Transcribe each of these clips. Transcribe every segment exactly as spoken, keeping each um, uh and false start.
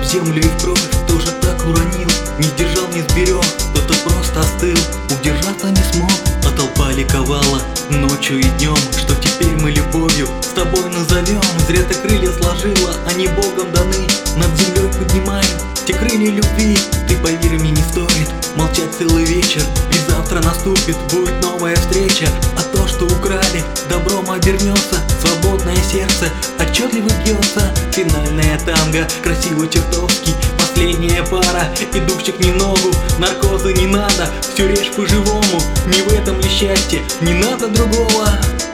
в землю и в кровь тоже так уронил. Не сдержал, не сберег, кто-то просто остыл. Удержаться не смог, а толпа ликовала ночью и днем, что теперь мы любовью с тобой назовем. Зря ты крылья сложила, они Богом даны. Над землей поднимаю те крылья любви. Ты поверь мне, не стоит молчать целый вечер, ведь завтра наступит, будет новая встреча. А то, что украли, добром обернется. Свободное сердце отчетливо бьется. Финальная танго, красиво чертовски. Последняя пара, идущих не в ногу. Наркоза не надо, все режь по-живому. Не в этом ли счастье, не надо другого.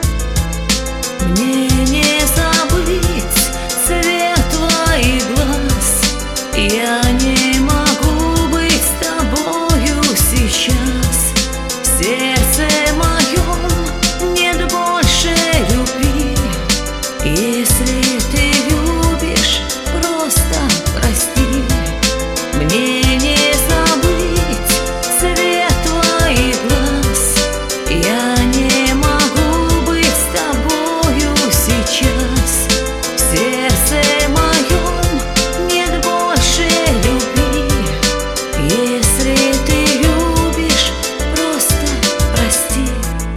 Мне не забыть цвет твоих глаз. Я не могу быть с тобою сейчас. В сердце моем нет больше любви. Если ты любишь, просто прости. Мне не забыть цвет твоих глаз. Я не могу быть с тобою сейчас. В сердце моем нет больше любви. Если ты любишь, просто прости.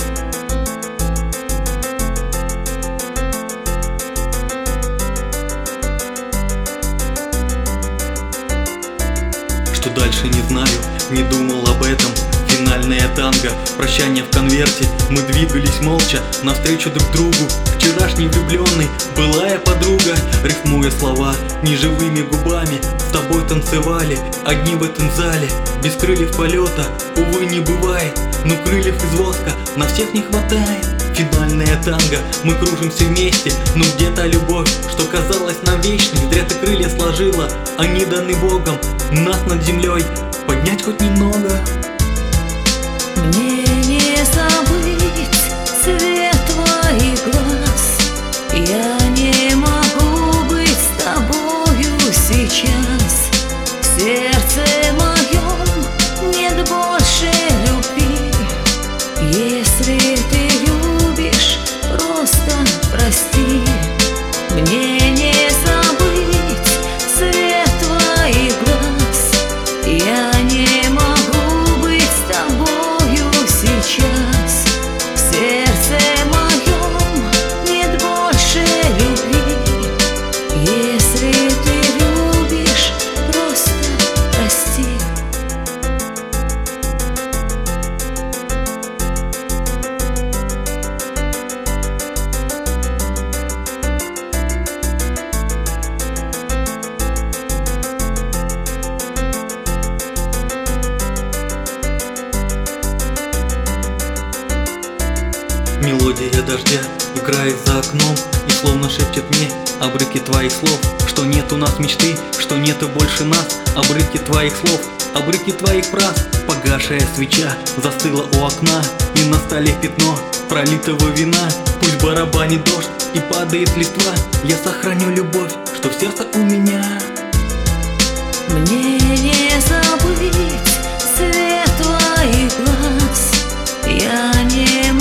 Что дальше, не знаю, не думал об этом. Финальная танго, прощание в конверте. Мы двигались молча навстречу друг другу. Вчерашний влюбленный, былая подруга. Рифмуя слова неживыми губами, с тобой танцевали одни в этом зале. Без крыльев полета, увы, не бывает, но крыльев из воска на всех не хватает. Финальная танго, мы кружимся вместе, но где та любовь, что казалась нам вечной? Зря ты крылья сложила, они даны Богом. Нас над землей поднять хоть немного. Мне не забыть цвет твоих глаз. Я не могу быть с тобою сейчас. В сердце моем нет больше любви. Если ты любишь, просто прости. Мне не забыть цвет твоих глаз. Я не могу быть с тобою сейчас. В сердце моем нет больше любви. Если ты любишь, просто прости. Мелодия дождя играет за окном и словно шепчет мне обрывки твоих слов. Что нет у нас мечты, что нету больше нас. Обрывки твоих слов, обрывки твоих фраз. Погашая свеча застыла у окна, и на столе пятно пролитого вина. Пусть барабанит дождь и падает листва, я сохраню любовь, что в сердце у меня. Мне не забыть цвет твоих глаз. Я не